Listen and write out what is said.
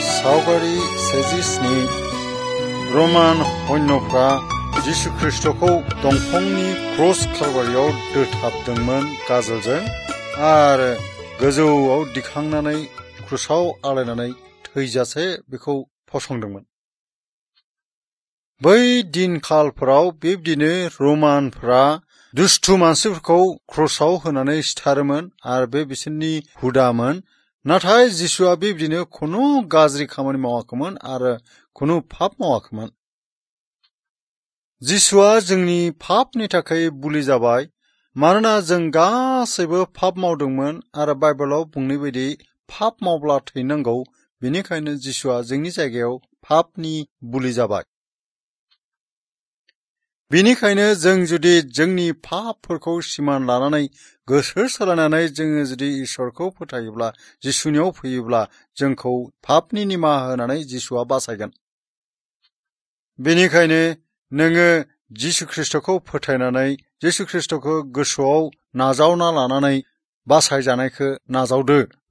सावगारि 1:7 रमान सैन्यफ्रा जिसु ख्रिस्टखौ दंफांनि क्रस खालबारियाव दोथाबदोंमोन गाजोलजों आरो गोजौआव दिखांनानै क्रुसाव आलायनानै थैजासे बेखौ फसंदोंमोन। बै दिनखालफोराव बेबायदिनो रमानफ्रा दुष्ट मानसिफोरखौ क्रसाव होनानै सिथारोमोन आरो बे बिसोरनि हुदामोन। नाथाय जिसुआ बेबायदिनो खुनु गाज्रि खामानि मावाखैमोन आरो खुनु पाप मावाखैमोन। जिसुआ जोंनि पापनि थाखाय बुलि जाबाय, मानोना जों गासैबो पाप मावदोंमोन आरो बाइबेलाव बुंनाय बायदि पाप मावब्ला थैनांगौ। बेनिखायनो जिसुआ जोंनि जायगायाव पापनि बुलि जाबाय। बेनिखायनो जों जुदि जोंनि पापफोरखौ सिमान लानानै गोसो सोलायनानै जोङो जुदि इसोरखौ फोथायोब्ला, जिसुनियाव फैयोब्ला जोंखौ पापनि निमाहा होनानै जिसुआ बासायगोन। बेनिखायनो नोङो जिसु ख्रिस्टखौ फोथायनानै जिसु ख्रिस्टखौ गोसोआव नाजावना लानानै बासायजानायखौ नाजावदो।